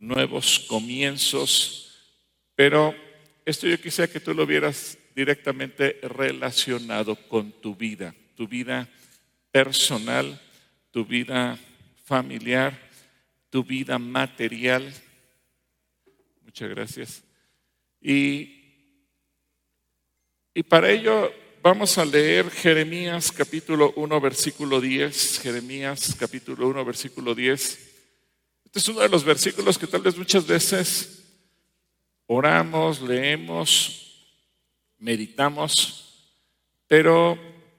nuevos comienzos, pero esto yo quisiera que tú lo vieras directamente relacionado con tu vida personal, tu vida familiar, tu vida material. Muchas gracias. Y para ello vamos a leer Jeremías capítulo 1, versículo 10. Jeremías capítulo 1, versículo 10. Este es uno de los versículos que tal vez muchas veces oramos, leemos, meditamos, pero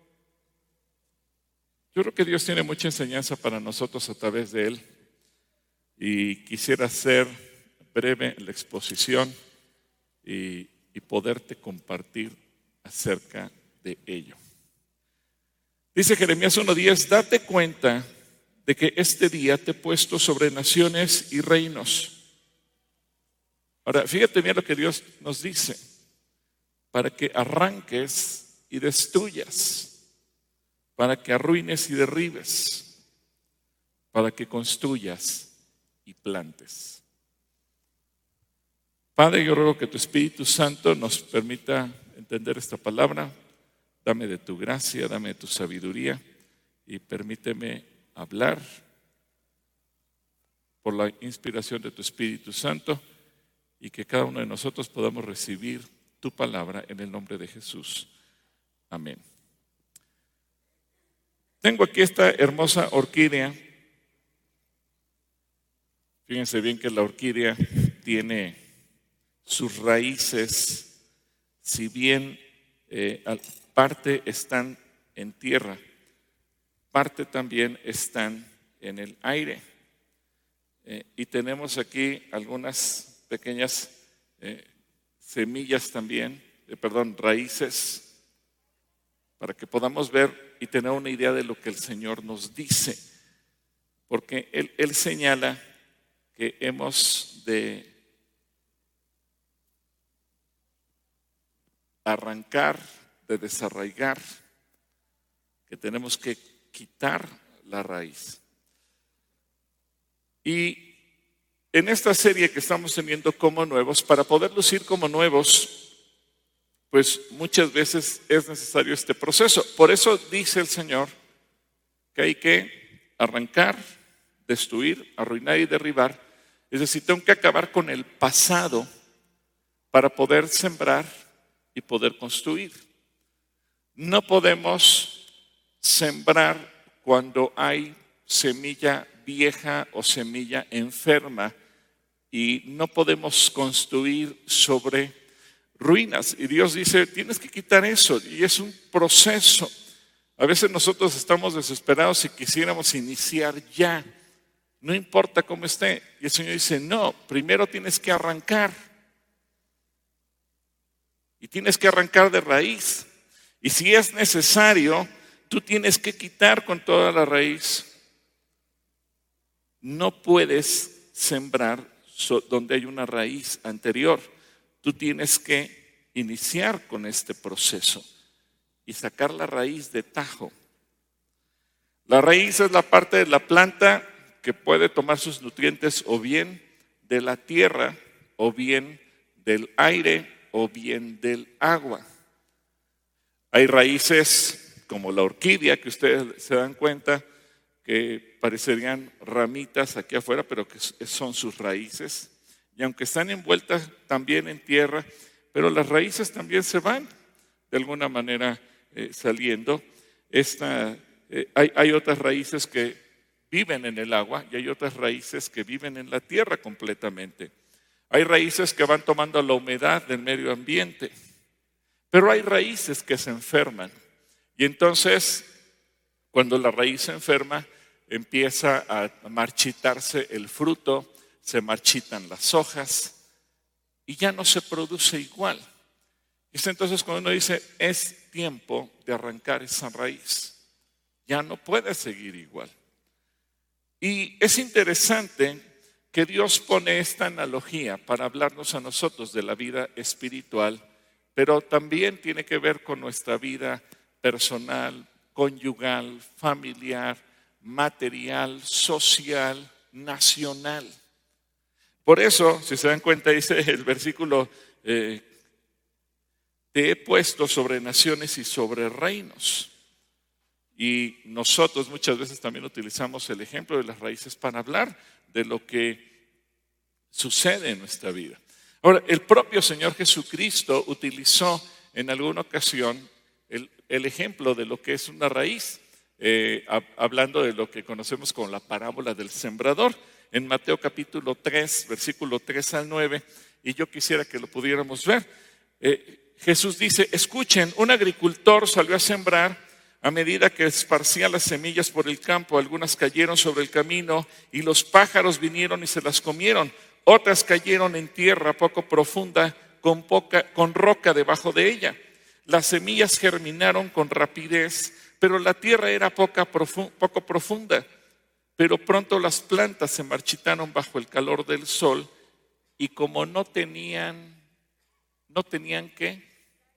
yo creo que Dios tiene mucha enseñanza para nosotros a través de él. Y quisiera ser breve en la exposición y poderte compartir acerca de ello. Dice Jeremías 1:10: date cuenta de que este día te he puesto sobre naciones y reinos. Ahora, fíjate bien lo que Dios nos dice: para que arranques y destruyas, para que arruines y derribes, para que construyas y plantes. Padre, yo ruego que tu Espíritu Santo nos permita entender esta palabra. Dame de tu gracia, dame de tu sabiduría y permíteme hablar por la inspiración de tu Espíritu Santo y que cada uno de nosotros podamos recibir tu palabra en el nombre de Jesús. Amén. Tengo aquí esta hermosa orquídea. Fíjense bien que la orquídea tiene sus raíces, si bien parte están en tierra, parte también están en el aire. Y tenemos aquí algunas pequeñas semillas también, raíces, para que podamos ver y tener una idea de lo que el Señor nos dice. Porque Él señala que hemos de arrancar, de desarraigar, que tenemos que quitar la raíz. Y en esta serie que estamos teniendo como nuevos, para poder lucir como nuevos, pues muchas veces es necesario este proceso. Por eso dice el Señor que hay que arrancar, destruir, arruinar y derribar. Es decir, tengo que acabar con el pasado para poder sembrar y poder construir. No podemos sembrar cuando hay semilla vieja o semilla enferma y no podemos construir sobre ruinas. Y Dios dice, tienes que quitar eso, y es un proceso. A veces nosotros estamos desesperados y quisiéramos iniciar ya, no importa cómo esté. Y el Señor dice, no, primero tienes que arrancar. Y tienes que arrancar de raíz. Y si es necesario, tú tienes que quitar con toda la raíz. No puedes sembrar donde hay una raíz anterior. Tú tienes que iniciar con este proceso y sacar la raíz de tajo. La raíz es la parte de la planta que puede tomar sus nutrientes o bien de la tierra, o bien del aire, o bien del agua. Hay raíces como la orquídea, que ustedes se dan cuenta que parecerían ramitas aquí afuera, pero que son sus raíces. Y aunque están envueltas también en tierra, pero las raíces también se van de alguna manera saliendo. Hay otras raíces que viven en el agua y hay otras raíces que viven en la tierra completamente. Hay raíces que van tomando la humedad del medio ambiente, pero hay raíces que se enferman. Y entonces, cuando la raíz se enferma, empieza a marchitarse el fruto, se marchitan las hojas y ya no se produce igual. Es entonces cuando uno dice, es tiempo de arrancar esa raíz. Ya no puede seguir igual. Y es interesante que Dios pone esta analogía para hablarnos a nosotros de la vida espiritual, pero también tiene que ver con nuestra vida personal, conyugal, familiar, material, social, nacional. Por eso, si se dan cuenta, dice el versículo, te he puesto sobre naciones y sobre reinos. Y nosotros muchas veces también utilizamos el ejemplo de las raíces para hablar de lo que sucede en nuestra vida. Ahora, el propio Señor Jesucristo utilizó en alguna ocasión el ejemplo de lo que es una raíz, hablando de lo que conocemos como la parábola del sembrador, en Mateo capítulo 3, versículo 3 al 9, y yo quisiera que lo pudiéramos ver. Jesús dice, escuchen, un agricultor salió a sembrar. A medida que esparcía las semillas por el campo, algunas cayeron sobre el camino y los pájaros vinieron y se las comieron. Otras cayeron en tierra poco profunda con roca debajo de ella. Las semillas germinaron con rapidez, pero la tierra era poco profunda. Pero pronto las plantas se marchitaron bajo el calor del sol y como no tenían ¿qué?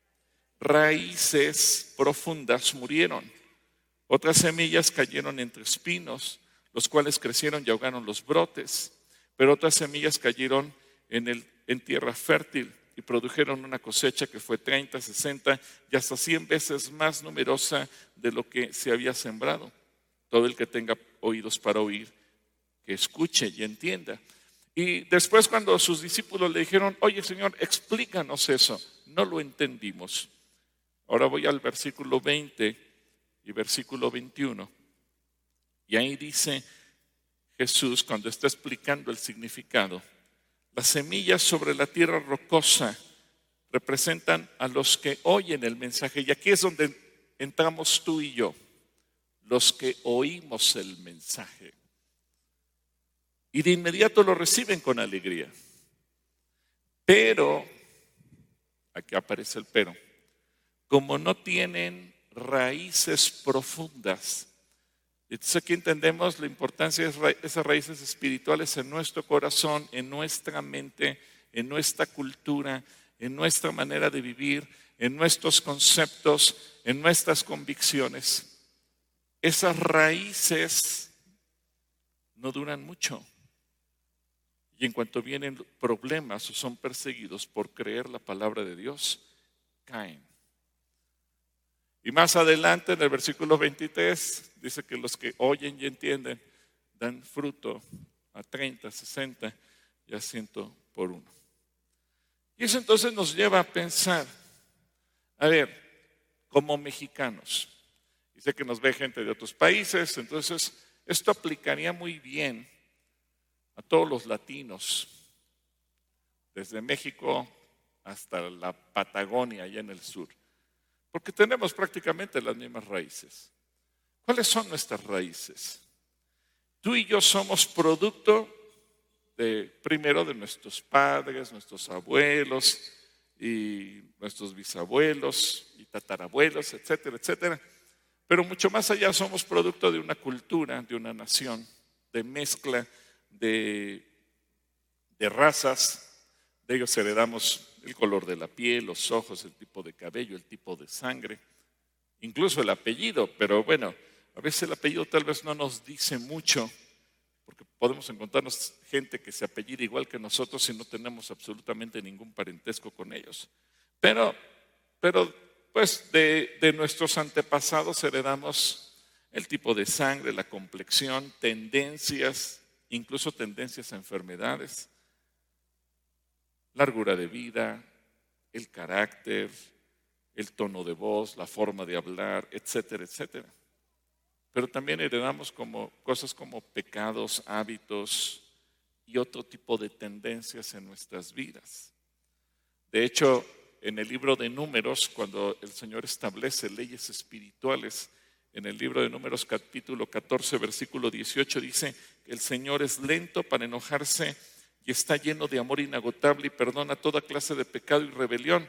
Raíces profundas, murieron. Otras semillas cayeron entre espinos, los cuales crecieron y ahogaron los brotes. Pero otras semillas cayeron en tierra fértil y produjeron una cosecha que fue 30, 60 y hasta 100 veces más numerosa de lo que se había sembrado. Todo el que tenga oídos para oír, que escuche y entienda. Y después cuando sus discípulos le dijeron, oye Señor, explícanos eso, no lo entendimos. Ahora voy al versículo 20 y versículo 21. Y ahí dice Jesús, cuando está explicando el significado, las semillas sobre la tierra rocosa representan a los que oyen el mensaje. Y aquí es donde entramos tú y yo, los que oímos el mensaje. Y de inmediato lo reciben con alegría. Pero, aquí aparece el pero, como no tienen raíces profundas. Entonces aquí entendemos la importancia de esas raíces espirituales en nuestro corazón, en nuestra mente, en nuestra cultura, en nuestra manera de vivir, en nuestros conceptos, en nuestras convicciones. Esas raíces no duran mucho. Y en cuanto vienen problemas o son perseguidos por creer la palabra de Dios, caen. Y más adelante en el versículo 23 dice que los que oyen y entienden dan fruto a 30, 60 y a 100 por uno. Y eso entonces nos lleva a pensar, a ver, como mexicanos, y sé que nos ve gente de otros países, entonces esto aplicaría muy bien a todos los latinos, desde México hasta la Patagonia, allá en el sur. Porque tenemos prácticamente las mismas raíces. ¿Cuáles son nuestras raíces? Tú y yo somos producto primero de nuestros padres, nuestros abuelos y nuestros bisabuelos y tatarabuelos, etcétera, etcétera. Pero mucho más allá somos producto de una cultura, de una nación, de mezcla de razas. De ellos heredamos el color de la piel, los ojos, el tipo de cabello, el tipo de sangre, incluso el apellido. Pero bueno, a veces el apellido tal vez no nos dice mucho, porque podemos encontrarnos gente que se apellida igual que nosotros y no tenemos absolutamente ningún parentesco con ellos. Pero pues de nuestros antepasados heredamos el tipo de sangre, la complexión, tendencias, incluso tendencias a enfermedades, largura de vida, el carácter, el tono de voz, la forma de hablar, etcétera, etcétera. Pero también heredamos cosas como pecados, hábitos y otro tipo de tendencias en nuestras vidas. De hecho, en el libro de Números, cuando el Señor establece leyes espirituales, en el libro de Números capítulo 14, versículo 18, dice que el Señor es lento para enojarse y está lleno de amor inagotable y perdona toda clase de pecado y rebelión,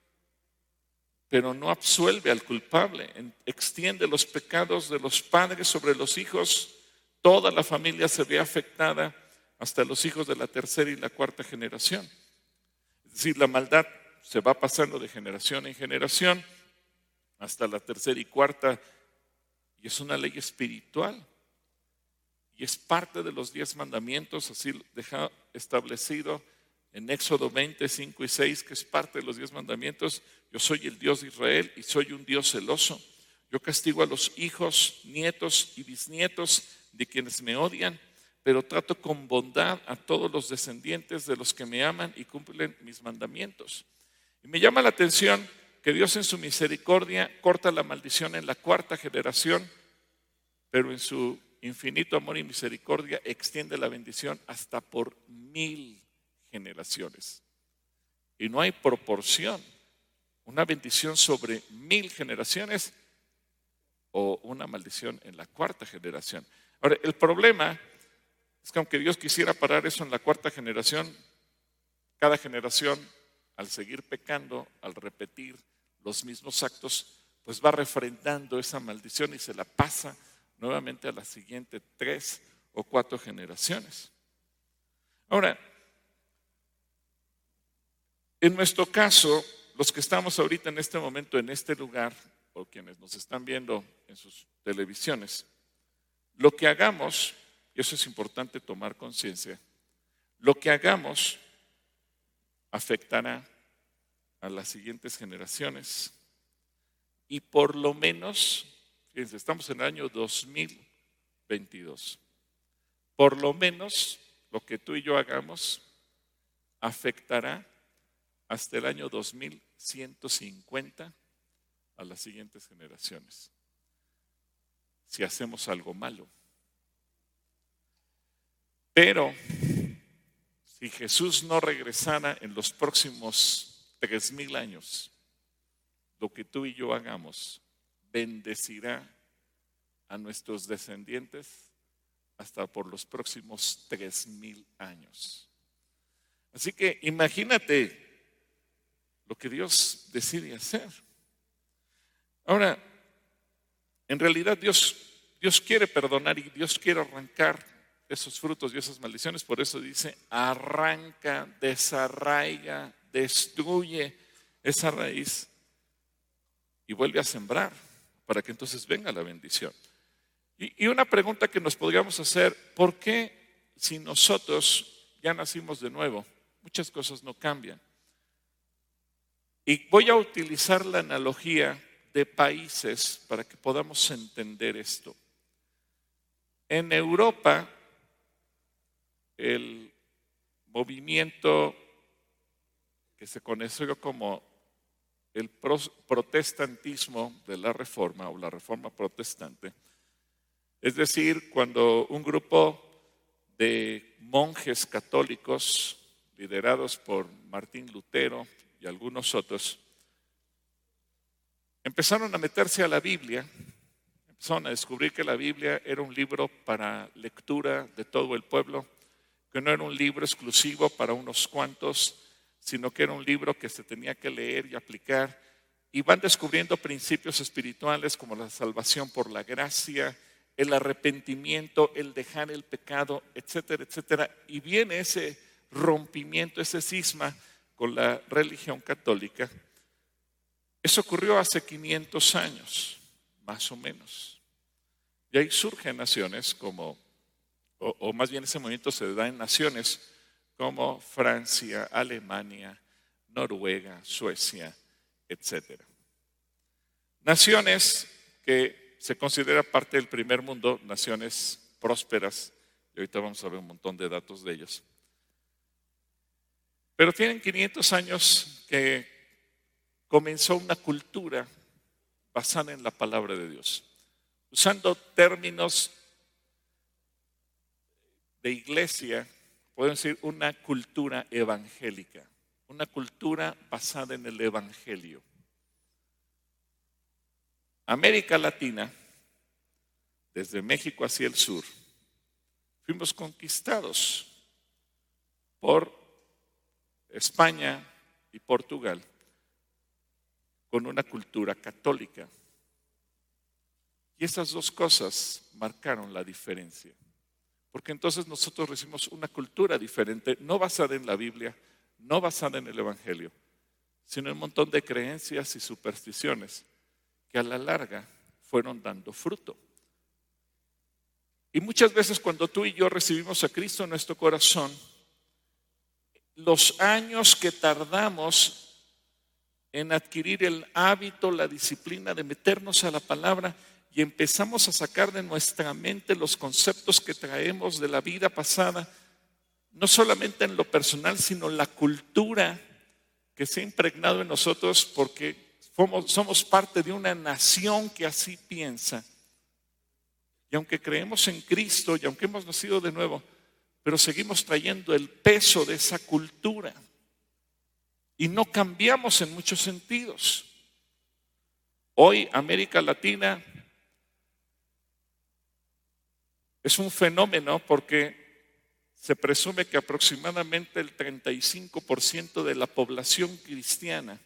pero no absuelve al culpable, extiende los pecados de los padres sobre los hijos, toda la familia se ve afectada hasta los hijos de la tercera y la cuarta generación. Es decir, la maldad se va pasando de generación en generación hasta la tercera y cuarta, y es una ley espiritual. Y es parte de los 10 mandamientos, así establecido en Éxodo 20, 5 y 6, que es parte de los 10 mandamientos. Yo soy el Dios de Israel y soy un Dios celoso. Yo castigo a los hijos, nietos y bisnietos de quienes me odian, pero trato con bondad a todos los descendientes de los que me aman y cumplen mis mandamientos. Y me llama la atención que Dios en su misericordia corta la maldición en la 4ª generación, pero en su infinito amor y misericordia extiende la bendición hasta por 1000 generaciones. Y no hay proporción, una bendición sobre 1000 generaciones o una maldición en la 4ª generación. Ahora, el problema es que aunque Dios quisiera parar eso en la 4ª generación, cada generación, al seguir pecando, al repetir los mismos actos, pues va refrendando esa maldición y se la pasa nuevamente a las siguientes 3 o 4 generaciones. Ahora, en nuestro caso, los que estamos ahorita en este momento en este lugar, o quienes nos están viendo en sus televisiones, lo que hagamos, y eso es importante tomar conciencia, lo que hagamos afectará a las siguientes generaciones y por lo menos, fíjense, estamos en el año 2022, por lo menos lo que tú y yo hagamos afectará hasta el año 2150 a las siguientes generaciones, si hacemos algo malo. Pero si Jesús no regresara en los próximos 3000 años, lo que tú y yo hagamos bendecirá a nuestros descendientes hasta por los próximos 3000 años. Así que imagínate lo que Dios decide hacer. Ahora, en realidad Dios quiere perdonar y Dios quiere arrancar esos frutos y esas maldiciones. Por eso dice, arranca, desarraiga, destruye esa raíz y vuelve a sembrar para que entonces venga la bendición. Y una pregunta que nos podríamos hacer, ¿por qué si nosotros ya nacimos de nuevo, muchas cosas no cambian? Y voy a utilizar la analogía de países para que podamos entender esto. En Europa, el movimiento que se conoció como el protestantismo de la Reforma o la Reforma protestante, es decir, cuando un grupo de monjes católicos liderados por Martín Lutero y algunos otros empezaron a meterse a la Biblia, empezaron a descubrir que la Biblia era un libro para lectura de todo el pueblo, que no era un libro exclusivo para unos cuantos, sino que era un libro que se tenía que leer y aplicar, y van descubriendo principios espirituales como la salvación por la gracia, el arrepentimiento, el dejar el pecado, etcétera, etcétera. Y viene ese rompimiento, ese cisma con la religión católica. Eso ocurrió hace 500 años, más o menos. Y ahí surgen naciones como, o más bien ese movimiento se da en naciones como Francia, Alemania, Noruega, Suecia, etcétera. Naciones que se considera parte del primer mundo, naciones prósperas, y ahorita vamos a ver un montón de datos de ellos. Pero tienen 500 años que comenzó una cultura basada en la palabra de Dios, usando términos de iglesia, podemos decir una cultura evangélica, una cultura basada en el evangelio. América Latina, desde México hacia el sur, fuimos conquistados por España y Portugal con una cultura católica. Y esas dos cosas marcaron la diferencia. Porque entonces nosotros recibimos una cultura diferente, no basada en la Biblia, no basada en el Evangelio, sino en un montón de creencias y supersticiones que a la larga fueron dando fruto. Y muchas veces cuando tú y yo recibimos a Cristo en nuestro corazón, los años que tardamos en adquirir el hábito, la disciplina de meternos a la palabra y empezamos a sacar de nuestra mente los conceptos que traemos de la vida pasada, no solamente en lo personal, sino la cultura que se ha impregnado en nosotros porque somos parte de una nación que así piensa. Y aunque creemos en Cristo y aunque hemos nacido de nuevo, pero seguimos trayendo el peso de esa cultura y no cambiamos en muchos sentidos. Hoy América Latina es un fenómeno porque se presume que aproximadamente el 35% de la población cristiana,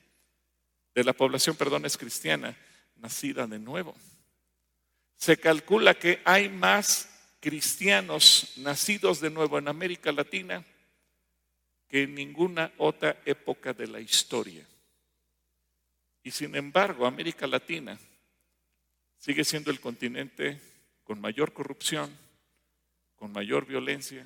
es cristiana, nacida de nuevo. Se calcula que hay más cristianos nacidos de nuevo en América Latina que en ninguna otra época de la historia. Y sin embargo, América Latina sigue siendo el continente con mayor corrupción, con mayor violencia,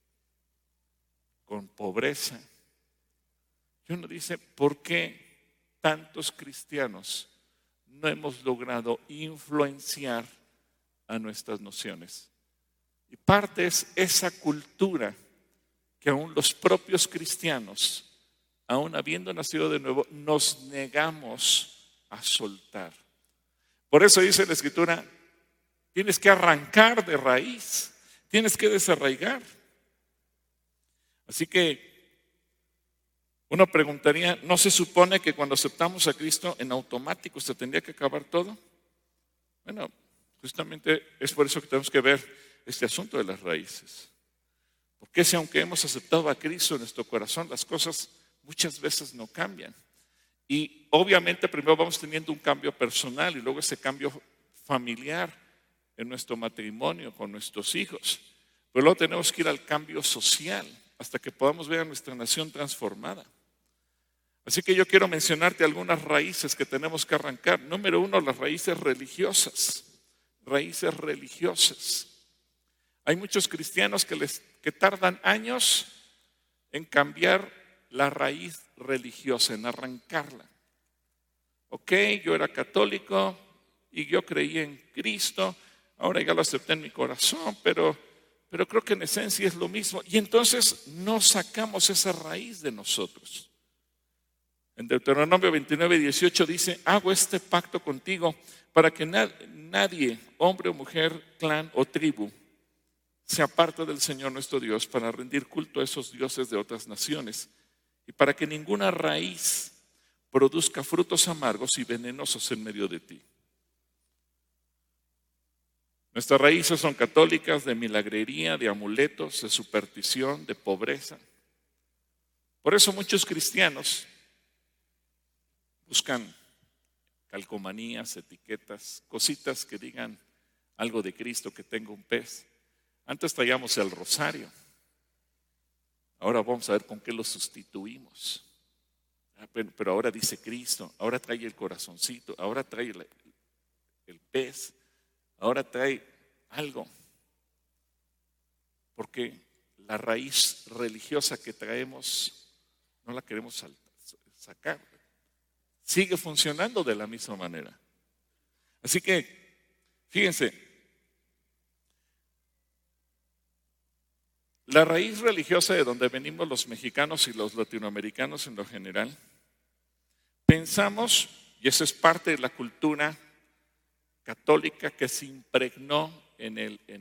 con pobreza. Y uno dice, ¿por qué tantos cristianos no hemos logrado influenciar a nuestras naciones? Y parte es esa cultura que aún los propios cristianos, aún habiendo nacido de nuevo, nos negamos a soltar. Por eso dice la Escritura, tienes que arrancar de raíz, tienes que desarraigar. Así que uno preguntaría, ¿no se supone que cuando aceptamos a Cristo en automático se tendría que acabar todo? Bueno, justamente es por eso que tenemos que ver este asunto de las raíces. Porque si aunque hemos aceptado a Cristo en nuestro corazón, las cosas muchas veces no cambian. Y obviamente primero vamos teniendo un cambio personal y luego ese cambio familiar en nuestro matrimonio con nuestros hijos. Pero luego tenemos que ir al cambio social hasta que podamos ver a nuestra nación transformada. Así que yo quiero mencionarte algunas raíces que tenemos que arrancar. Número 1, las raíces religiosas. Raíces religiosas. Hay muchos cristianos que tardan años en cambiar la raíz religiosa, en arrancarla. Ok, yo era católico y yo creí en Cristo, ahora ya lo acepté en mi corazón, pero creo que en esencia es lo mismo. Y entonces no sacamos esa raíz de nosotros. En Deuteronomio 29:18 dice, hago este pacto contigo para que nadie, hombre o mujer, clan o tribu, se aparte del Señor nuestro Dios para rendir culto a esos dioses de otras naciones y para que ninguna raíz produzca frutos amargos y venenosos en medio de ti. Nuestras raíces son católicas, de milagrería, de amuletos, de superstición, de pobreza. Por eso muchos cristianos buscan calcomanías, etiquetas, cositas que digan algo de Cristo, que tenga un pez. Antes traíamos el rosario. Ahora vamos a ver con qué lo sustituimos. Pero ahora dice Cristo, ahora trae el corazoncito, ahora trae el pez, ahora trae algo. Porque la raíz religiosa que traemos no la queremos sacar. Sigue funcionando de la misma manera. Así que, fíjense, la raíz religiosa de donde venimos los mexicanos y los latinoamericanos en lo general, pensamos, y eso es parte de la cultura católica que se impregnó en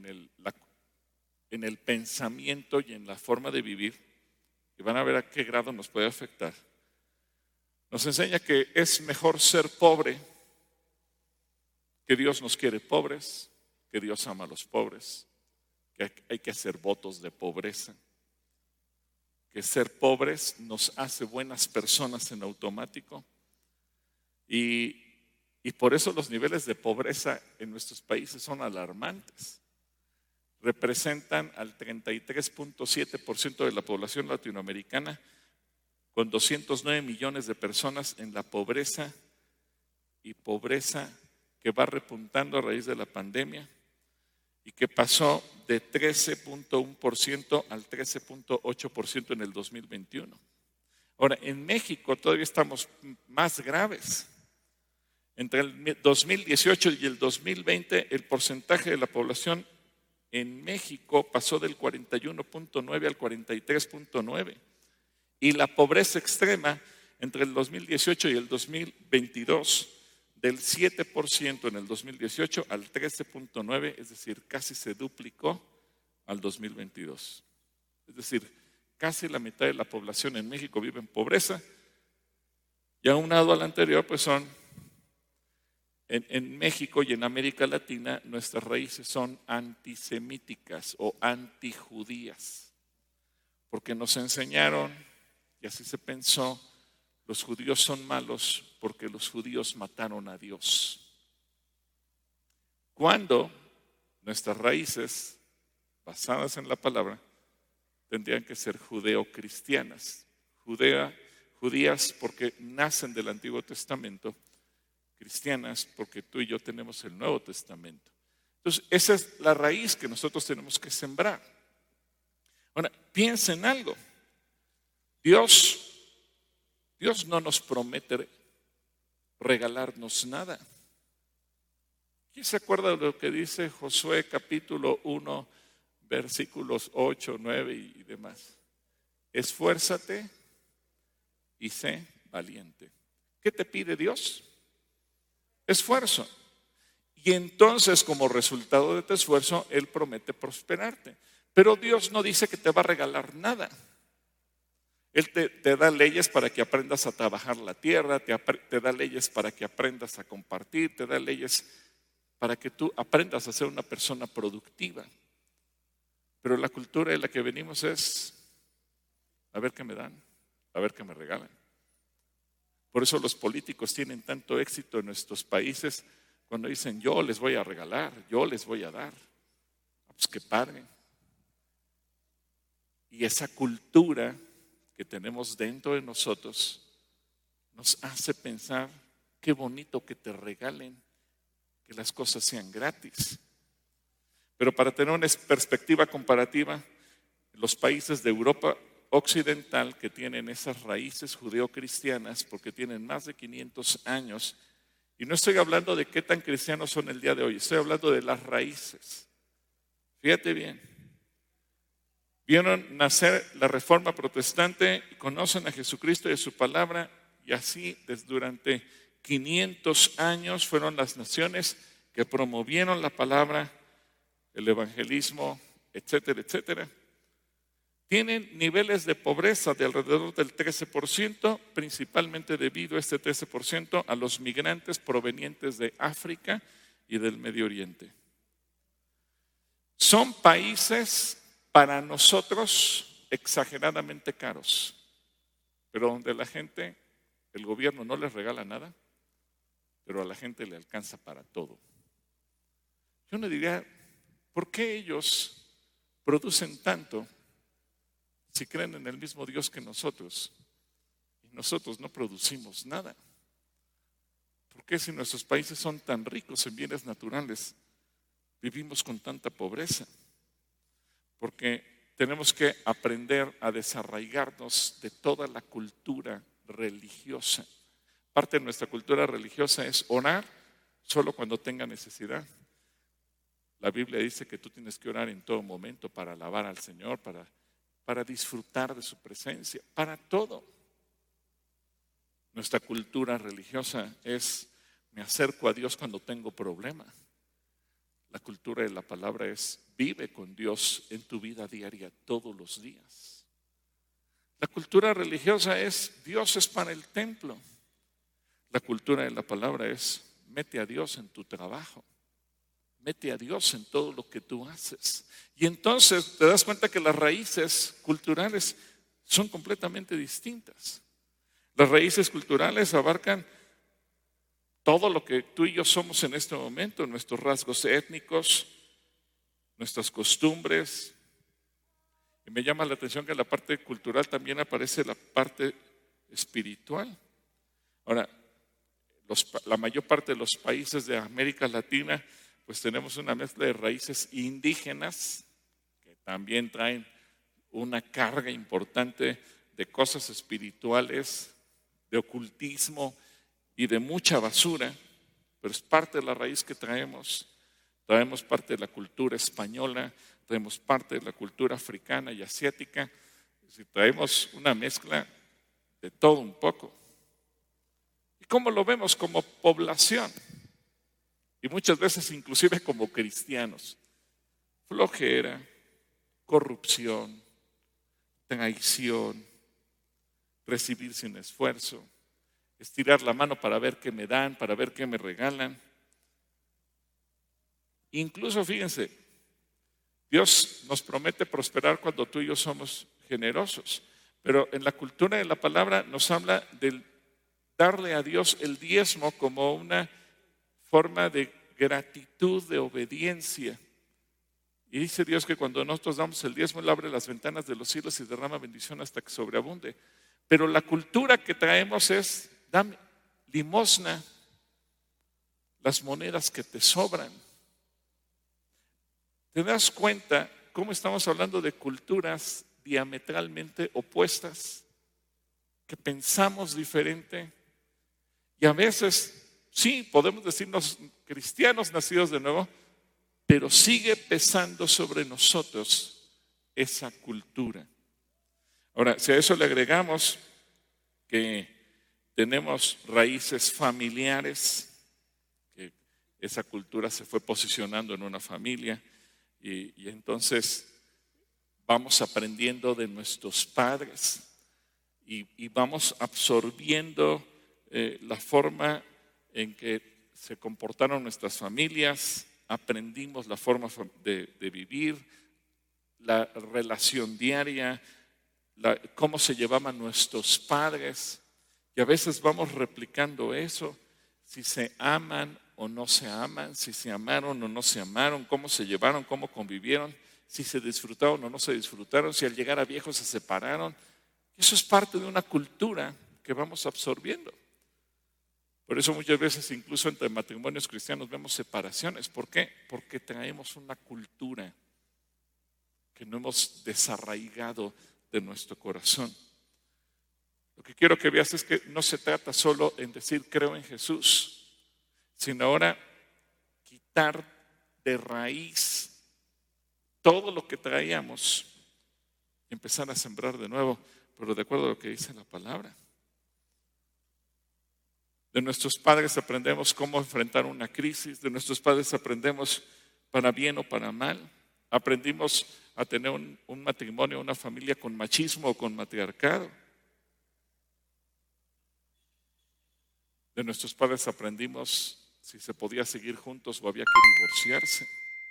el pensamiento y en la forma de vivir, y van a ver a qué grado nos puede afectar. Nos enseña que es mejor ser pobre, que Dios nos quiere pobres, que Dios ama a los pobres, que hay que hacer votos de pobreza, que ser pobres nos hace buenas personas en automático. Y por eso los niveles de pobreza en nuestros países son alarmantes. Representan al 33.7% de la población latinoamericana, con 209 millones de personas en la pobreza, y pobreza que va repuntando a raíz de la pandemia. y que pasó de 13.1% al 13.8% en el 2021. Ahora, en México todavía estamos más graves. Entre el 2018 y el 2020, el porcentaje de la población en México pasó del 41.9 al 43.9. Y la pobreza extrema entre el 2018 y el 2022, del 7% en el 2018 al 13.9, es decir, casi se duplicó al 2022. Es decir, casi la mitad de la población en México vive en pobreza, y aunado al anterior, pues son, en México y en América Latina, nuestras raíces son antisemíticas o antijudías, porque nos enseñaron, y así se pensó, los judíos son malos porque los judíos mataron a Dios. Cuando nuestras raíces, basadas en la palabra, tendrían que ser judeo-cristianas. Judías porque nacen del Antiguo Testamento, cristianas porque tú y yo tenemos el Nuevo Testamento. Entonces, esa es la raíz que nosotros tenemos que sembrar. Ahora, piensa en algo. Dios no nos promete regalarnos nada. ¿Quién se acuerda de lo que dice Josué capítulo 1, versículos 8, 9 y demás? Esfuérzate y sé valiente. ¿Qué te pide Dios? Esfuerzo. Y entonces, como resultado de tu esfuerzo, Él promete prosperarte. Pero Dios no dice que te va a regalar nada. Él te da leyes para que aprendas a trabajar la tierra, te da leyes para que aprendas a compartir, te da leyes para que tú aprendas a ser una persona productiva. Pero la cultura de la que venimos es, a ver qué me dan, a ver qué me regalan. Por eso los políticos tienen tanto éxito en nuestros países cuando dicen, yo les voy a regalar, yo les voy a dar. Pues que padre. Y esa cultura que tenemos dentro de nosotros nos hace pensar qué bonito que te regalen, que las cosas sean gratis. Pero para tener una perspectiva comparativa, los países de Europa occidental que tienen esas raíces judeocristianas, porque tienen más de 500 años, y no estoy hablando de qué tan cristianos son el día de hoy, estoy hablando de las raíces. Fíjate bien. Vieron nacer la Reforma Protestante, conocen a Jesucristo y a su palabra, y así durante 500 años fueron las naciones que promovieron la palabra, el evangelismo, etcétera, etcétera. Tienen niveles de pobreza de alrededor del 13%, principalmente debido a este 13% a los migrantes provenientes de África y del Medio Oriente. Son países para nosotros exageradamente caros, pero donde la gente, el gobierno no les regala nada, pero a la gente le alcanza para todo. Yo no diría, ¿por qué ellos producen tanto si creen en el mismo Dios que nosotros y nosotros no producimos nada? ¿Por qué si nuestros países son tan ricos en bienes naturales, vivimos con tanta pobreza? Porque tenemos que aprender a desarraigarnos de toda la cultura religiosa. Parte de nuestra cultura religiosa es orar solo cuando tenga necesidad. La Biblia dice que tú tienes que orar en todo momento para alabar al Señor, para disfrutar de su presencia, para todo. Nuestra cultura religiosa es, me acerco a Dios cuando tengo problema. La cultura de la palabra es, vive con Dios en tu vida diaria todos los días. La cultura religiosa es, Dios es para el templo. La cultura de la palabra es, mete a Dios en tu trabajo. Mete a Dios en todo lo que tú haces. Y entonces te das cuenta que las raíces culturales son completamente distintas. Las raíces culturales abarcan todo lo que tú y yo somos en este momento, nuestros rasgos étnicos, nuestras costumbres. Y me llama la atención que en la parte cultural también aparece la parte espiritual. Ahora, la mayor parte de los países de América Latina pues tenemos una mezcla de raíces indígenas que también traen una carga importante de cosas espirituales, de ocultismo y de mucha basura, pero es parte de la raíz que traemos. Traemos parte de la cultura española, traemos parte de la cultura africana y asiática, traemos una mezcla de todo un poco. ¿Y cómo lo vemos como población? Y muchas veces inclusive como cristianos. Flojera, corrupción, traición, recibir sin esfuerzo, estirar la mano para ver qué me dan, para ver qué me regalan. Incluso fíjense, Dios nos promete prosperar cuando tú y yo somos generosos, pero en la cultura de la palabra nos habla del darle a Dios el diezmo como una forma de gratitud, de obediencia. Y dice Dios que cuando nosotros damos el diezmo, Él abre las ventanas de los cielos y derrama bendición hasta que sobreabunde. Pero la cultura que traemos es, dame limosna, las monedas que te sobran. ¿Te das cuenta cómo estamos hablando de culturas diametralmente opuestas? Que pensamos diferente. Y a veces, sí, podemos decirnos cristianos nacidos de nuevo, pero sigue pesando sobre nosotros esa cultura. Ahora, si a eso le agregamos que tenemos raíces familiares, que esa cultura se fue posicionando en una familia, y entonces vamos aprendiendo de nuestros padres y vamos absorbiendo la forma en que se comportaron nuestras familias, aprendimos la forma de vivir, la relación diaria, cómo se llevaban nuestros padres, y a veces vamos replicando eso, si se aman o no se aman, si se amaron o no se amaron, cómo se llevaron, cómo convivieron, si se disfrutaron o no se disfrutaron, si al llegar a viejos se separaron. Eso es parte de una cultura que vamos absorbiendo. Por eso muchas veces incluso entre matrimonios cristianos vemos separaciones. ¿Por qué? Porque traemos una cultura que no hemos desarraigado de nuestro corazón. Lo que quiero que veas es que no se trata solo en decir creo en Jesús, sino ahora quitar de raíz todo lo que traíamos y empezar a sembrar de nuevo, pero de acuerdo a lo que dice la palabra. De nuestros padres aprendemos cómo enfrentar una crisis, de nuestros padres aprendemos para bien o para mal. Aprendimos a tener un matrimonio, una familia con machismo o con matriarcado. De nuestros padres aprendimos si se podía seguir juntos o había que divorciarse.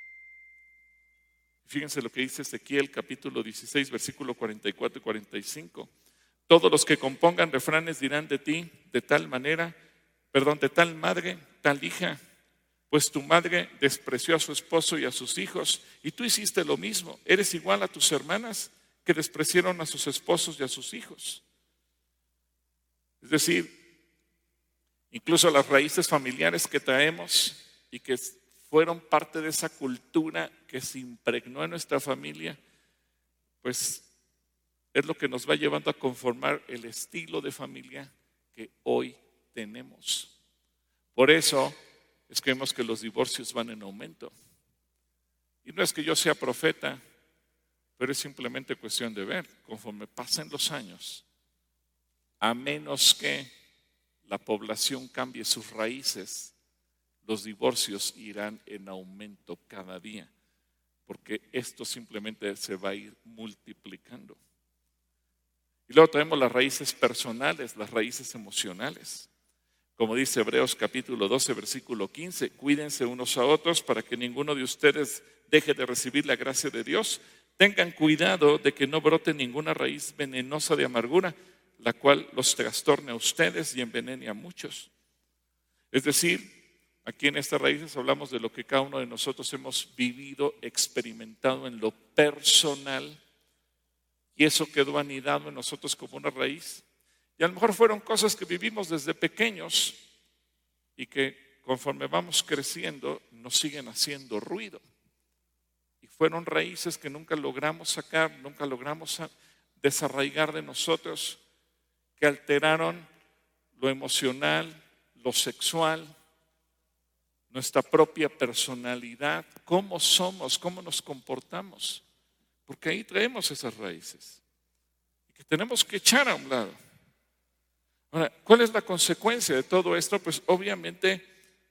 Fíjense lo que dice Ezequiel capítulo 16, versículo 44 y 45. Todos los que compongan refranes dirán de ti de tal madre, tal hija, pues tu madre despreció a su esposo y a sus hijos, y tú hiciste lo mismo. Eres igual a tus hermanas que despreciaron a sus esposos y a sus hijos. Es decir, incluso las raíces familiares que traemos y que fueron parte de esa cultura que se impregnó en nuestra familia, pues es lo que nos va llevando a conformar el estilo de familia que hoy tenemos. Por eso es que vemos que los divorcios van en aumento. Y no es que yo sea profeta, pero es simplemente cuestión de ver, conforme pasen los años, a menos que la población cambie sus raíces, los divorcios irán en aumento cada día, porque esto simplemente se va a ir multiplicando. Y luego tenemos las raíces personales, las raíces emocionales. Como dice Hebreos capítulo 12, versículo 15, cuídense unos a otros para que ninguno de ustedes deje de recibir la gracia de Dios. Tengan cuidado de que no brote ninguna raíz venenosa de amargura, la cual los trastorne a ustedes y envenene a muchos. Es decir, aquí en estas raíces hablamos de lo que cada uno de nosotros hemos vivido, experimentado en lo personal, y eso quedó anidado en nosotros como una raíz. Y a lo mejor fueron cosas que vivimos desde pequeños y que conforme vamos creciendo, nos siguen haciendo ruido. Y fueron raíces que nunca logramos sacar, nunca logramos desarraigar de nosotros, que alteraron lo emocional, lo sexual, nuestra propia personalidad, cómo somos, cómo nos comportamos. Porque ahí traemos esas raíces y que tenemos que echar a un lado. Ahora, ¿cuál es la consecuencia de todo esto? Pues obviamente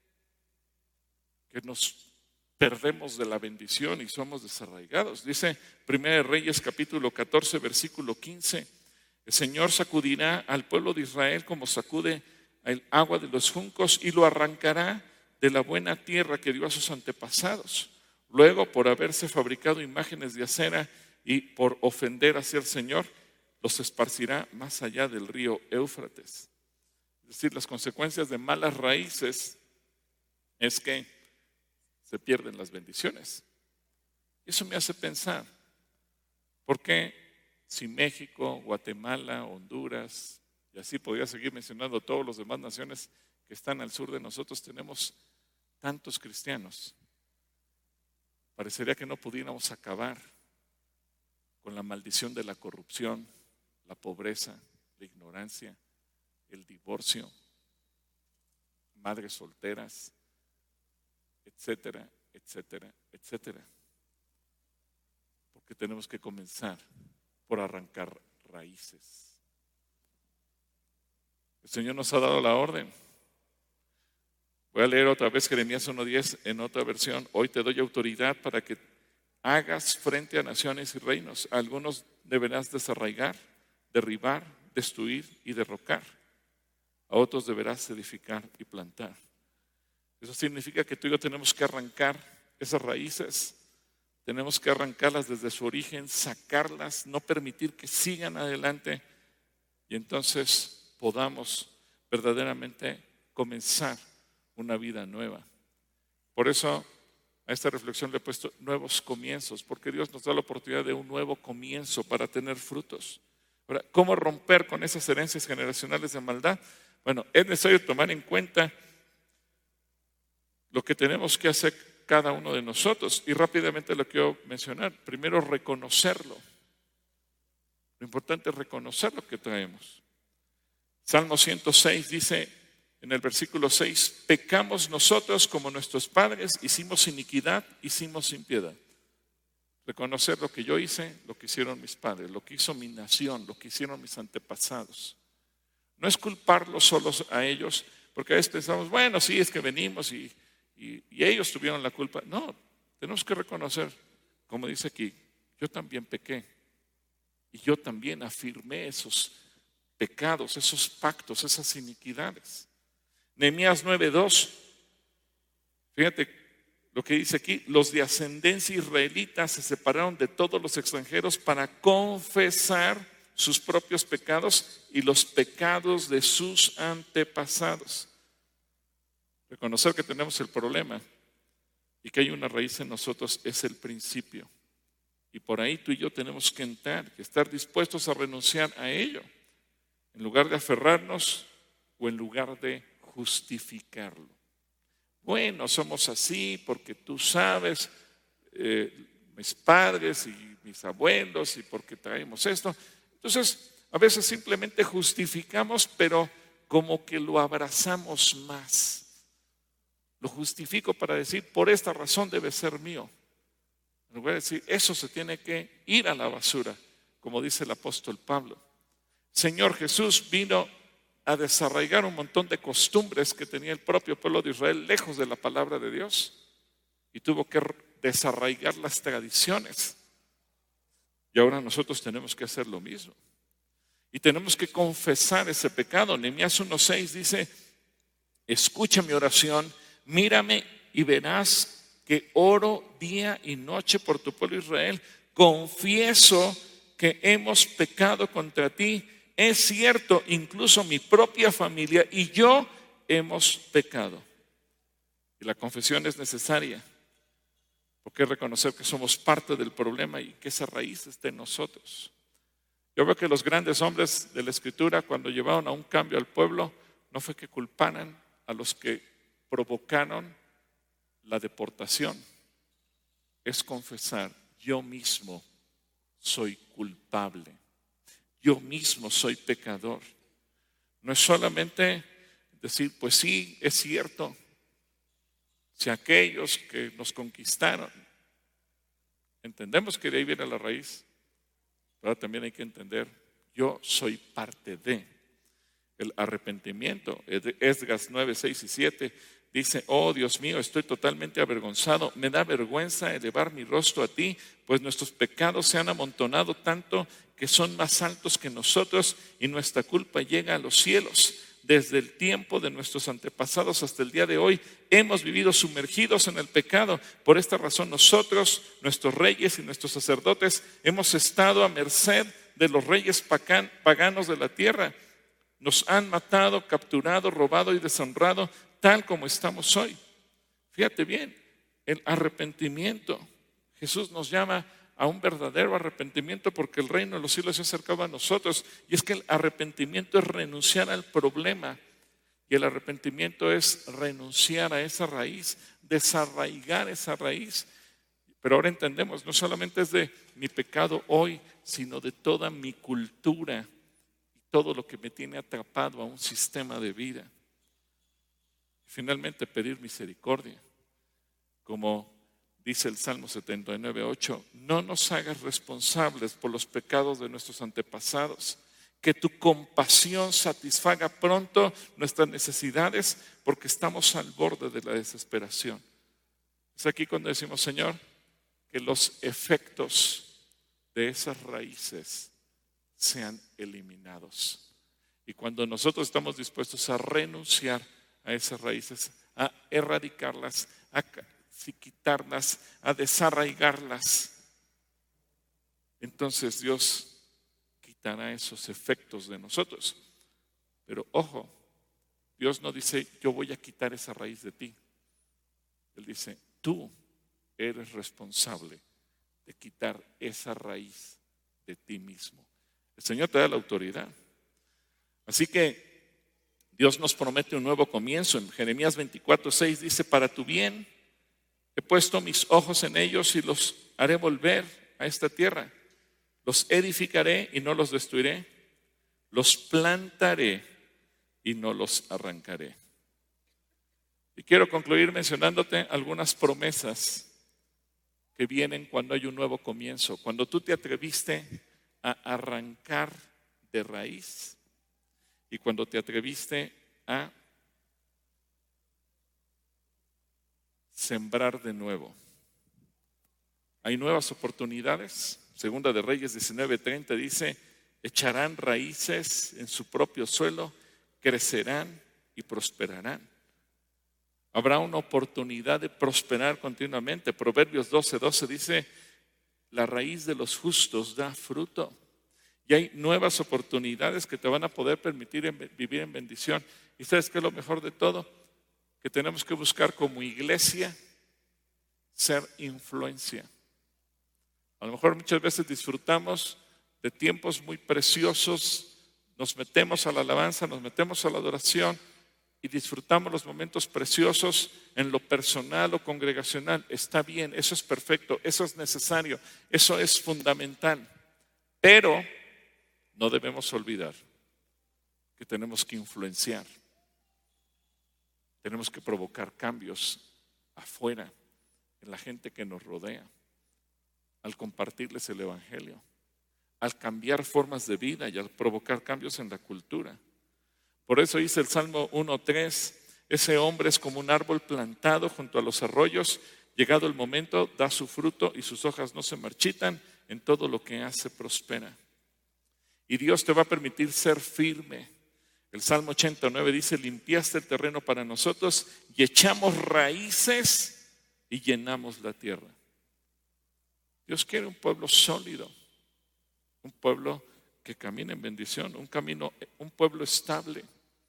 que nos perdemos de la bendición y somos desarraigados. Dice 1 Reyes capítulo 14 versículo 15, el Señor sacudirá al pueblo de Israel como sacude el agua de los juncos y lo arrancará de la buena tierra que dio a sus antepasados. Luego, por haberse fabricado imágenes de acera y por ofender hacia el Señor, los esparcirá más allá del río Éufrates. Es decir, las consecuencias de malas raíces es que se pierden las bendiciones. Eso me hace pensar, ¿por qué si México, Guatemala, Honduras, y así podría seguir mencionando todas las demás naciones que están al sur de nosotros, tenemos tantos cristianos? Parecería que no pudiéramos acabar con la maldición de la corrupción, la pobreza, la ignorancia, el divorcio, madres solteras, etcétera, etcétera, etcétera. Porque tenemos que comenzar por arrancar raíces. El Señor nos ha dado la orden. Voy a leer otra vez Jeremías 1:10 en otra versión. Hoy te doy autoridad para que hagas frente a naciones y reinos. A algunos deberás desarraigar, derribar, destruir y derrocar. A otros deberás edificar y plantar. Eso significa que tú y yo tenemos que arrancar esas raíces. Tenemos que arrancarlas desde su origen, sacarlas, no permitir que sigan adelante y entonces podamos verdaderamente comenzar una vida nueva. Por eso a esta reflexión le he puesto nuevos comienzos, porque Dios nos da la oportunidad de un nuevo comienzo para tener frutos. Ahora, ¿cómo romper con esas herencias generacionales de maldad? Bueno, es necesario tomar en cuenta lo que tenemos que hacer cada uno de nosotros, y rápidamente lo quiero mencionar. Primero, reconocerlo. Lo importante es reconocer lo que traemos. Salmo 106 dice en el versículo 6, pecamos nosotros como nuestros padres, hicimos iniquidad, hicimos impiedad. Reconocer lo que yo hice, lo que hicieron mis padres, lo que hizo mi nación, lo que hicieron mis antepasados. No es culparlos solos a ellos, porque a veces pensamos, bueno, sí, es que venimos y ellos tuvieron la culpa. No, tenemos que reconocer, como dice aquí, yo también pequé y yo también afirmé esos pecados, esos pactos, esas iniquidades. Nehemías 9:2, fíjate lo que dice aquí, los de ascendencia israelita se separaron de todos los extranjeros para confesar sus propios pecados y los pecados de sus antepasados. Reconocer que tenemos el problema y que hay una raíz en nosotros es el principio. Y por ahí tú y yo tenemos que entrar, que estar dispuestos a renunciar a ello, en lugar de aferrarnos o en lugar de justificarlo. Bueno, somos así porque tú sabes, mis padres y mis abuelos, y porque traemos esto. Entonces, a veces simplemente justificamos, pero como que lo abrazamos más. Lo justifico para decir, por esta razón debe ser mío. En lugar de decir, eso se tiene que ir a la basura, como dice el apóstol Pablo. Señor Jesús vino a desarraigar un montón de costumbres que tenía el propio pueblo de Israel lejos de la palabra de Dios, y tuvo que desarraigar las tradiciones. Y ahora nosotros tenemos que hacer lo mismo. Y tenemos que confesar ese pecado. Nehemías 1:6 dice, escucha mi oración, mírame y verás que oro día y noche por tu pueblo Israel. Confieso que hemos pecado contra ti. Es cierto, incluso mi propia familia y yo hemos pecado. Y la confesión es necesaria, porque es reconocer que somos parte del problema y que esa raíz está en nosotros. Yo veo que los grandes hombres de la Escritura, cuando llevaron a un cambio al pueblo, no fue que culparan a los que provocaron la deportación es confesar: yo mismo soy culpable, yo mismo soy pecador. No es solamente decir, pues sí, es cierto, si aquellos que nos conquistaron, entendemos que de ahí viene la raíz, pero también hay que entender, yo soy parte de el arrepentimiento. Esdras 9, 6 y 7 dice: oh Dios mío, estoy totalmente avergonzado, me da vergüenza elevar mi rostro a ti, pues nuestros pecados se han amontonado tanto que son más altos que nosotros, y nuestra culpa llega a los cielos. Desde el tiempo de nuestros antepasados hasta el día de hoy hemos vivido sumergidos en el pecado. Por esta razón nosotros, nuestros reyes y nuestros sacerdotes, hemos estado a merced de los reyes paganos de la tierra. Nos han matado, capturado, robado y deshonrado, tal como estamos hoy. Fíjate bien, el arrepentimiento. Jesús nos llama a un verdadero arrepentimiento, porque el reino de los cielos se acercaba a nosotros. Y es que el arrepentimiento es renunciar al problema, y el arrepentimiento es renunciar a esa raíz, desarraigar esa raíz. Pero ahora entendemos, no solamente es de mi pecado hoy, sino de toda mi cultura y todo lo que me tiene atrapado a un sistema de vida. Finalmente, pedir misericordia, como dice el Salmo 79:8, no nos hagas responsables por los pecados de nuestros antepasados, que tu compasión satisfaga pronto nuestras necesidades, porque estamos al borde de la desesperación. Es aquí cuando decimos, Señor, que los efectos de esas raíces sean eliminados. Y cuando nosotros estamos dispuestos a renunciar a esas raíces, a erradicarlas, a quitarlas, a desarraigarlas, entonces Dios quitará esos efectos de nosotros. Pero ojo, Dios no dice, yo voy a quitar esa raíz de ti. Él dice, tú eres responsable de quitar esa raíz de ti mismo. El Señor te da la autoridad. Así que Dios nos promete un nuevo comienzo. En Jeremías 24:6 dice: para tu bien he puesto mis ojos en ellos y los haré volver a esta tierra. Los edificaré y no los destruiré. Los plantaré y no los arrancaré. Y quiero concluir mencionándote algunas promesas que vienen cuando hay un nuevo comienzo. Cuando tú te atreviste a arrancar de raíz y cuando te atreviste a sembrar de nuevo. Hay nuevas oportunidades. Segunda de Reyes 19:30 dice: echarán raíces en su propio suelo, crecerán y prosperarán. Habrá una oportunidad de prosperar continuamente. Proverbios 12:12 dice: la raíz de los justos da fruto. Y hay nuevas oportunidades que te van a poder permitir vivir en bendición. ¿Y sabes qué es lo mejor de todo? Que tenemos que buscar como iglesia ser influencia. A lo mejor muchas veces disfrutamos de tiempos muy preciosos, nos metemos a la alabanza, nos metemos a la adoración y disfrutamos los momentos preciosos en lo personal o congregacional. Está bien, eso es perfecto, eso es necesario, eso es fundamental. Pero no debemos olvidar que tenemos que influenciar. Tenemos que provocar cambios afuera, en la gente que nos rodea, al compartirles el evangelio, al cambiar formas de vida y al provocar cambios en la cultura. Por eso dice el Salmo 1:3, ese hombre es como un árbol plantado junto a los arroyos, llegado el momento da su fruto y sus hojas no se marchitan, en todo lo que hace prospera. Y Dios te va a permitir ser firme. El Salmo 89 dice: limpiaste el terreno para nosotros y echamos raíces y llenamos la tierra. Dios quiere un pueblo sólido, un pueblo que camine en bendición, un pueblo estable.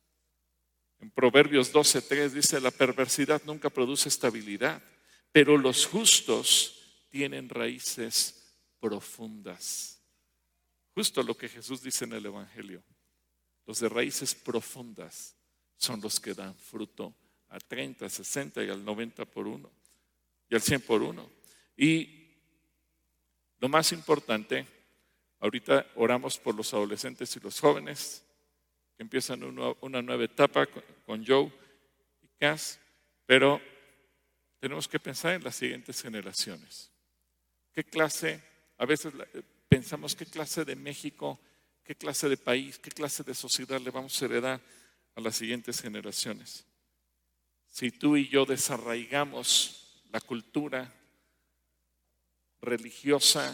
En Proverbios 12:3 dice: la perversidad nunca produce estabilidad, pero los justos tienen raíces profundas. Justo lo que Jesús dice en el Evangelio. Los de raíces profundas son los que dan fruto a 30, a 60 y al 90 por uno y al 100 por uno. Y lo más importante, ahorita oramos por los adolescentes y los jóvenes que empiezan una nueva etapa con Joe y Cass, pero tenemos que pensar en las siguientes generaciones. ¿Qué clase? A veces pensamos qué clase de México, qué clase de país, qué clase de sociedad le vamos a heredar a las siguientes generaciones. Si tú y yo desarraigamos la cultura religiosa,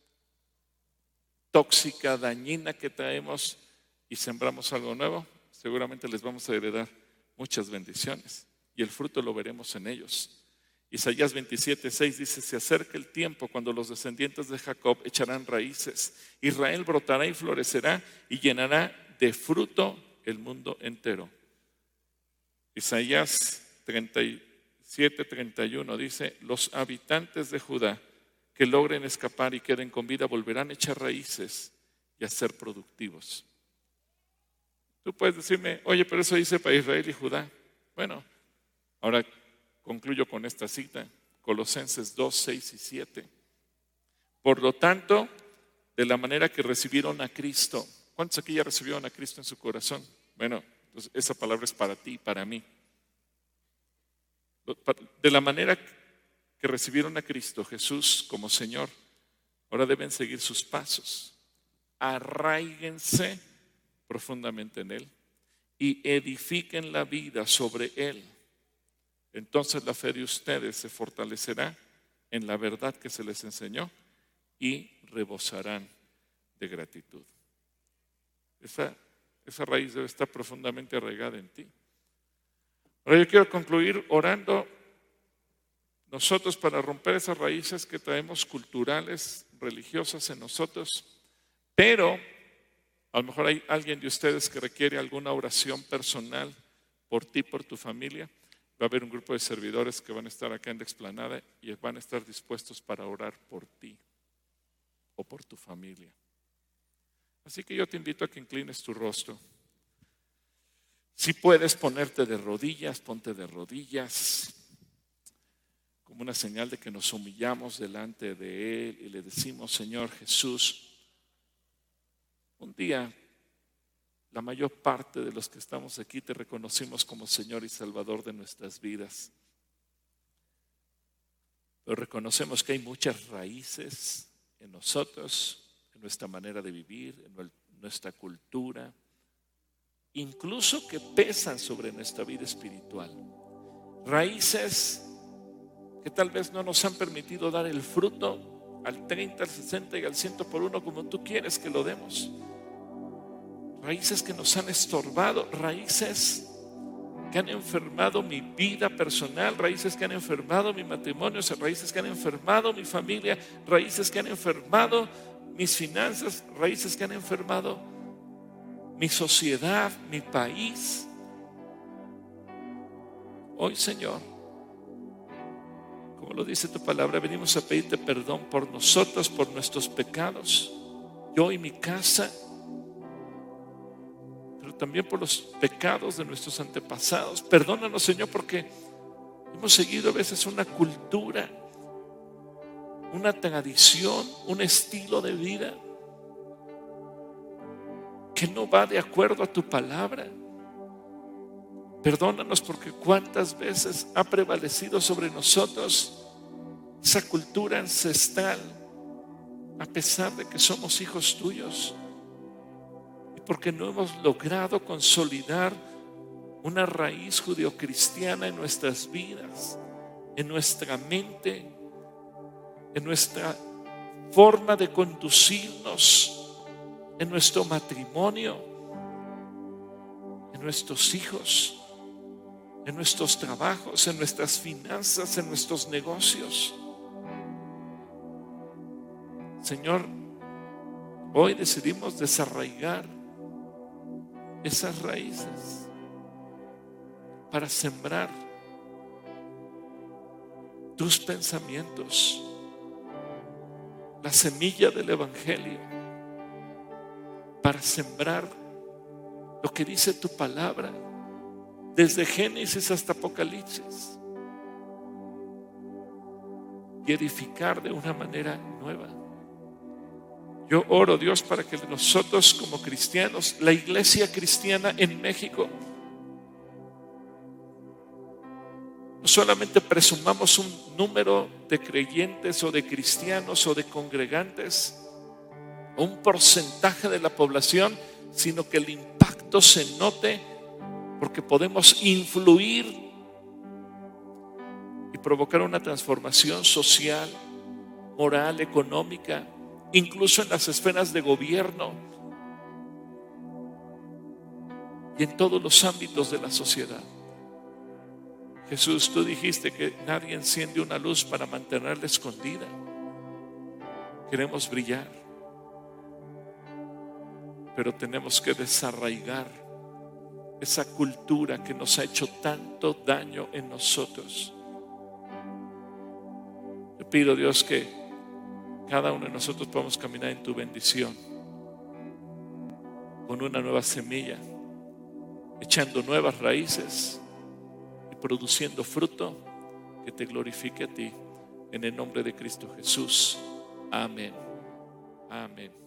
tóxica, dañina que traemos y sembramos algo nuevo, seguramente les vamos a heredar muchas bendiciones y el fruto lo veremos en ellos. Isaías 27:6 dice: se acerca el tiempo cuando los descendientes de Jacob echarán raíces. Israel brotará y florecerá y llenará de fruto el mundo entero. Isaías 37:31 dice: los habitantes de Judá que logren escapar y queden con vida volverán a echar raíces y a ser productivos. Tú puedes decirme: oye, pero eso dice para Israel y Judá. Bueno, ahora concluyo con esta cita, Colosenses 2:6 y 7. Por lo tanto, de la manera que recibieron a Cristo. ¿Cuántos aquí ya recibieron a Cristo en su corazón? Bueno, pues esa palabra es para ti y para mí. De la manera que recibieron a Cristo Jesús como Señor, ahora deben seguir sus pasos. Arraíguense profundamente en Él y edifiquen la vida sobre Él. Entonces la fe de ustedes se fortalecerá en la verdad que se les enseñó y rebosarán de gratitud. Esa raíz debe estar profundamente arraigada en ti. Ahora yo quiero concluir orando nosotros para romper esas raíces que traemos culturales, religiosas en nosotros, pero a lo mejor hay alguien de ustedes que requiere alguna oración personal por ti, por tu familia. Va a haber un grupo de servidores que van a estar acá en la explanada y van a estar dispuestos para orar por ti o por tu familia. Así que yo te invito a que inclines tu rostro. Si puedes ponerte de rodillas, ponte de rodillas, como una señal de que nos humillamos delante de Él y le decimos: Señor Jesús, un día la mayor parte de los que estamos aquí te reconocimos como Señor y Salvador de nuestras vidas. Pero reconocemos que hay muchas raíces en nosotros, en nuestra manera de vivir, en nuestra cultura, incluso que pesan sobre nuestra vida espiritual. Raíces que tal vez no nos han permitido dar el fruto al 30, al 60 y al 100 por uno como tú quieres que lo demos. Raíces que nos han estorbado, raíces que han enfermado mi vida personal, raíces que han enfermado mi matrimonio, raíces que han enfermado mi familia, raíces que han enfermado mis finanzas, raíces que han enfermado mi sociedad, mi país. Hoy, Señor, como lo dice tu palabra, venimos a pedirte perdón por nosotros, por nuestros pecados, yo y mi casa, pero también por los pecados de nuestros antepasados. Perdónanos, Señor, porque hemos seguido a veces una cultura, una tradición, un estilo de vida que no va de acuerdo a tu palabra. Perdónanos porque cuántas veces ha prevalecido sobre nosotros esa cultura ancestral, a pesar de que somos hijos tuyos, y porque no hemos logrado consolidar una raíz judeocristiana en nuestras vidas, en nuestra mente, en nuestra forma de conducirnos, en nuestro matrimonio, en nuestros hijos, en nuestros trabajos, en nuestras finanzas, en nuestros negocios. Señor, hoy decidimos desarraigar esas raíces para sembrar tus pensamientos, la semilla del Evangelio, para sembrar lo que dice tu palabra desde Génesis hasta Apocalipsis, y edificar de una manera nueva. Yo oro, Dios, para que nosotros como cristianos, la iglesia cristiana en México, no solamente presumamos un número de creyentes o de cristianos o de congregantes, o un porcentaje de la población, sino que el impacto se note, porque podemos influir y provocar una transformación social, moral, económica, incluso en las esferas de gobierno y en todos los ámbitos de la sociedad. Jesús, tú dijiste que nadie enciende una luz para mantenerla escondida. Queremos brillar, pero tenemos que desarraigar esa cultura que nos ha hecho tanto daño en nosotros. Te pido, Dios, que cada uno de nosotros podamos caminar en tu bendición, con una nueva semilla, echando nuevas raíces y produciendo fruto que te glorifique a ti, en el nombre de Cristo Jesús. Amén. Amén.